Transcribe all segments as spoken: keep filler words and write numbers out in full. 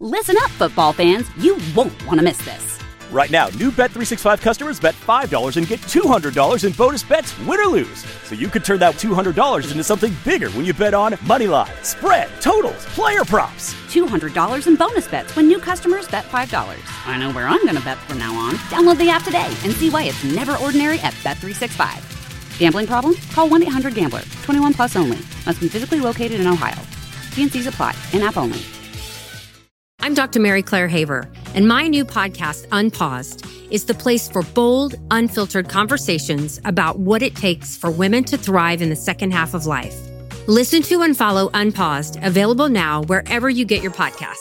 Listen up, football fans. You won't want to miss this. Right now, new Bet three sixty-five customers bet five dollars and get two hundred dollars in bonus bets, win or lose. So you could turn that two hundred dollars into something bigger when you bet on money line, spread, totals, player props. two hundred dollars in bonus bets when new customers bet five dollars. I know where I'm going to bet from now on. Download the app today and see why it's never ordinary at Bet three sixty-five. Gambling problem? Call one eight hundred gambler. twenty-one plus only. Must be physically located in Ohio. T and C's apply. In-app only. I'm Doctor Mary Claire Haver, and my new podcast, Unpaused, is the place for bold, unfiltered conversations about what it takes for women to thrive in the second half of life. Listen to and follow Unpaused, available now wherever you get your podcasts.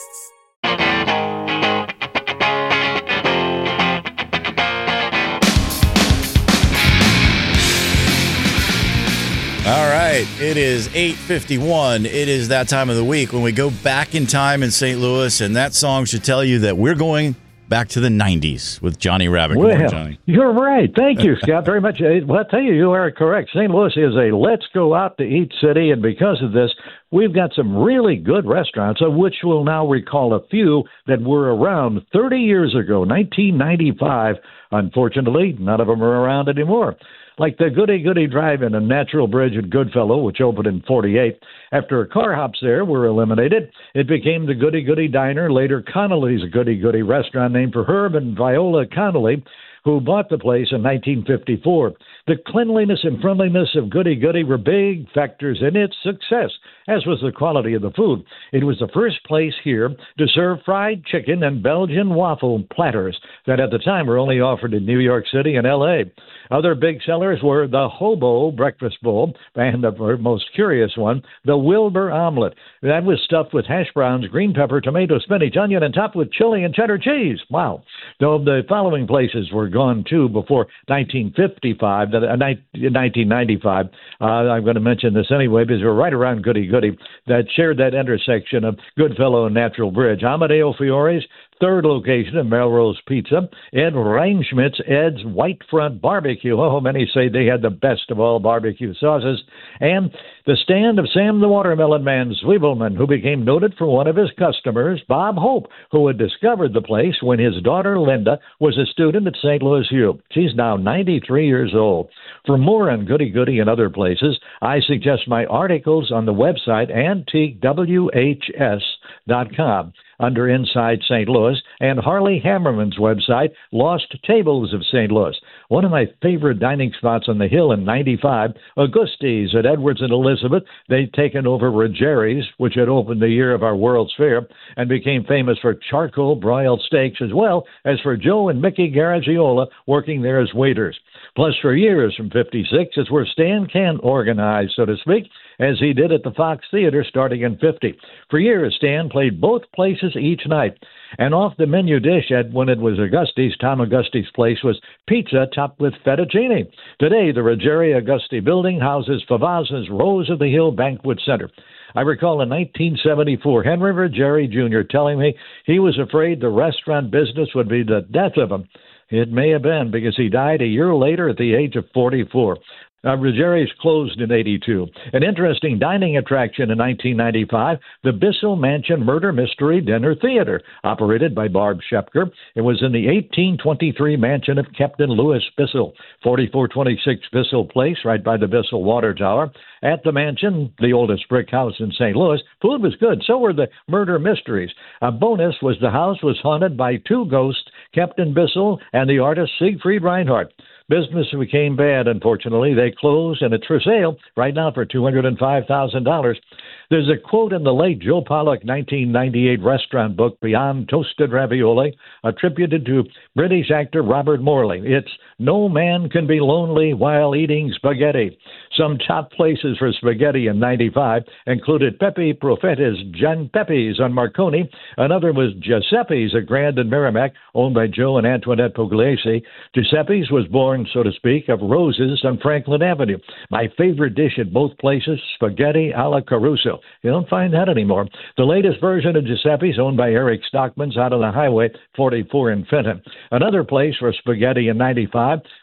All right, it is eight fifty-one. It is that time of the week when we go back in time in Saint Louis, and that song should tell you that we're going back to the nineties with Johnny Rabbit. Good well, morning, Johnny. You're right. Thank you, Scott, very much. Well, I tell you, you are correct. Saint Louis is a let's go out to eat city, and because of this, we've got some really good restaurants, of which we'll now recall a few that were around thirty years ago, nineteen ninety-five. Unfortunately, none of them are around anymore. Like the Goody Goody Drive-In and Natural Bridge at Goodfellow, which opened in forty-eight. After car hops there were eliminated, it became the Goody Goody Diner, later Connolly's Goody Goody restaurant, named for Herb and Viola Connolly, who bought the place in nineteen fifty-four. The cleanliness and friendliness of Goody Goody were big factors in its success, as was the quality of the food. It was the first place here to serve fried chicken and Belgian waffle platters that at the time were only offered in New York City and L A. Other big sellers were the Hobo Breakfast Bowl, and the most curious one, the Wilbur Omelet. That was stuffed with hash browns, green pepper, tomato, spinach, onion, and topped with chili and cheddar cheese. Wow. Though the following places were gone, too, before nineteen fifty-five, uh, nineteen ninety-five. Uh, I'm going to mention this anyway because we're right around Goody Goody that shared that intersection of Goodfellow and Natural Bridge. Amadeo Fiore's third location of Melrose Pizza, Ed Reinschmidt's Ed's White Front Barbecue. Oh, many say they had the best of all barbecue sauces. And the stand of Sam the Watermelon Man Zwiebelman, who became noted for one of his customers, Bob Hope, who had discovered the place when his daughter Linda was a student at Saint Louis U. She's now ninety-three years old. For more on Goody Goody and other places, I suggest my articles on the website antique w h s dot com. Under Inside Saint Louis, and Harley Hammerman's website, Lost Tables of Saint Louis. One of my favorite dining spots on the Hill in ninety-five, Augusti's at Edwards and Elizabeth. They'd taken over Ruggieri's, which had opened the year of our World's Fair, and became famous for charcoal broiled steaks, as well as for Joe and Mickey Garagiola working there as waiters. Plus, for years from fifty-six, it's where Stan Kent organized, so to speak, as he did at the Fox Theater starting in fifty. For years, Stan played both places each night. And off the menu dish at when it was Augusti's, Tom Augusti's place, was pizza topped with fettuccine. Today, the Ruggieri Augusti building houses Favazza's Rose of the Hill Banquet Center. I recall in nineteen seventy-four, Henry Ruggieri Junior telling me he was afraid the restaurant business would be the death of him. It may have been, because he died a year later at the age of forty-four. Uh, Ruggieri's closed in eighty-two. An interesting dining attraction in nineteen ninety-five, the Bissell Mansion Murder Mystery Dinner Theater, operated by Barb Shepker. It was in the eighteen twenty-three mansion of Captain Louis Bissell, forty-four twenty-six Bissell Place, right by the Bissell Water Tower. At the mansion, the oldest brick house in Saint Louis, food was good. So were the murder mysteries. A bonus was the house was haunted by two ghosts, Captain Bissell and the artist Siegfried Reinhardt. Business became bad, unfortunately. They closed, and it's for sale right now for two hundred five thousand dollars. There's a quote in the late Joe Pollock nineteen ninety-eight restaurant book, Beyond Toasted Ravioli, attributed to British actor Robert Morley. It's, "No man can be lonely while eating spaghetti." Some top places for spaghetti in ninety-five included Pepe Profeta's Gian Pepe's on Marconi. Another was Giuseppe's at Grand and Merrimack, owned by Joe and Antoinette Pugliese. Giuseppe's was born, so to speak, of roses on Franklin Avenue. My favorite dish at both places, spaghetti alla Caruso. You don't find that anymore. The latest version of Giuseppe's, owned by Eric Stockman's, out on the Highway forty-four in Fenton. Another place for spaghetti in ninety-five,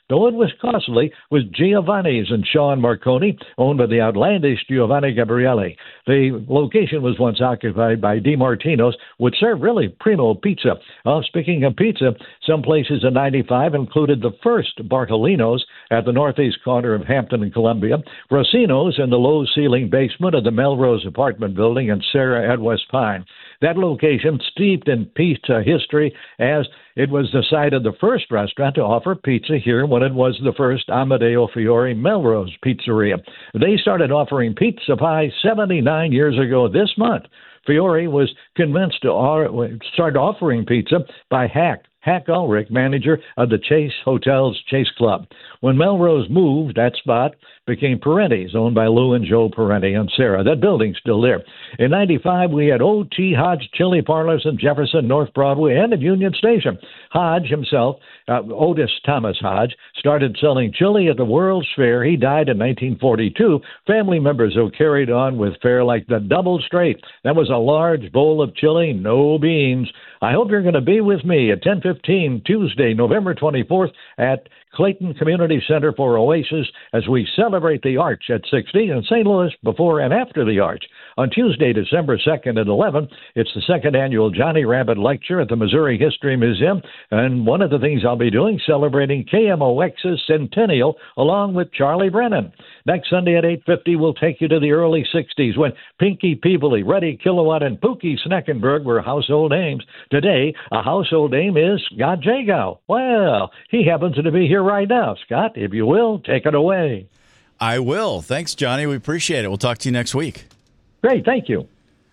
though it was costly, was Giovanni's in Sean Marconi, owned by the outlandish Giovanni Gabriele. The location was once occupied by DiMartino's, which served really primo pizza. Uh, speaking of pizza, some places in ninety-five included the first Bartolino's at the northeast corner of Hampton and Columbia, Rossino's in the low-ceiling basement of the Melrose apartment building in Sarah at West Pine. That location steeped in pizza history, as it was the site of the first restaurant to offer pizza here when it was the first Amadeo Fiore Melrose Pizzeria. They started offering pizza pie seventy-nine years ago this month. Fiore was convinced to start offering pizza by Hack. Hack Ulrich, manager of the Chase Hotels Chase Club. When Melrose moved, that spot became Parenti's, owned by Lou and Joe Parenti and Sarah. That building's still there. In ninety-five, we had O T. Hodge Chili Parlors in Jefferson, North Broadway, and at Union Station. Hodge himself, uh, Otis Thomas Hodge, started selling chili at the World's Fair. He died in nineteen forty-two. Family members who carried on with fare like the Double Straight. That was a large bowl of chili, no beans. I hope you're going to be with me at ten fifteen Tuesday, November twenty-fourth at Clayton Community Center for Oasis as we celebrate the Arch at sixty in Saint Louis before and after the Arch. On Tuesday, December second at eleven, it's the second annual Johnny Rabbit Lecture at the Missouri History Museum. And one of the things I'll be doing, celebrating K M O X's centennial along with Charlie Brennan. Next Sunday at eight fifty, we'll take you to the early sixties when Pinky Peavily, Reddy Kilowatt, and Pookie Sneckenberg were household names. Today, a household name is Scott Jagow. Well, he happens to be here right now. Scott, if you will, take it away. I will. Thanks, Johnny. We appreciate it. We'll talk to you next week. Great. Thank you.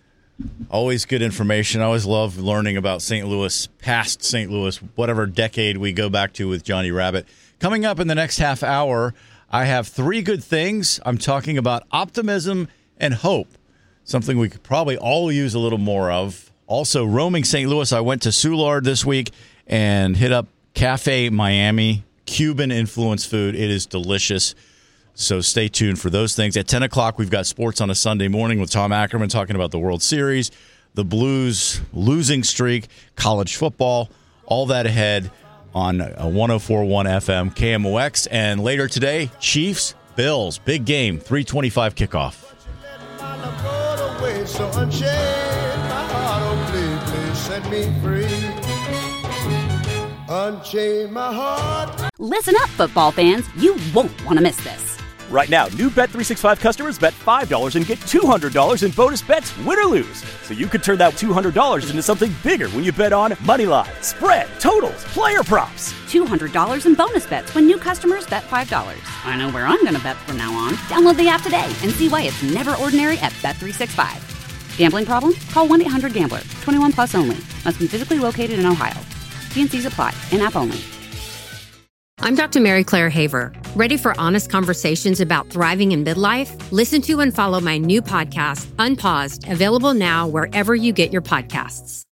Always good information. I always love learning about Saint Louis, past Saint Louis, whatever decade we go back to with Johnny Rabbit. Coming up in the next half hour, I have three good things. I'm talking about optimism and hope, something we could probably all use a little more of. Also, roaming Saint Louis, I went to Soulard this week and hit up Cafe Miami, Cuban-influenced food. It is delicious. So stay tuned for those things. At ten o'clock, we've got sports on a Sunday morning with Tom Ackerman talking about the World Series, the Blues losing streak, college football, all that ahead on one oh four point one F M K M O X. And later today, Chiefs, Bills, big game, three twenty-five kickoff. Unchain my heart. Listen up, football fans. You won't want to miss this. Right now, new Bet three sixty-five customers bet five dollars and get two hundred dollars in bonus bets, win or lose. So you could turn that two hundred dollars into something bigger when you bet on Moneyline, spread, totals, player props. two hundred dollars in bonus bets when new customers bet five dollars. I know where I'm going to bet from now on. Download the app today and see why it's never ordinary at Bet three sixty-five. Gambling problem? Call one eight hundred gambler. twenty-one plus only. Must be physically located in Ohio. T and C's apply. In-app only. I'm Doctor Mary Claire Haver. Ready for honest conversations about thriving in midlife? Listen to and follow my new podcast, Unpaused, available now wherever you get your podcasts.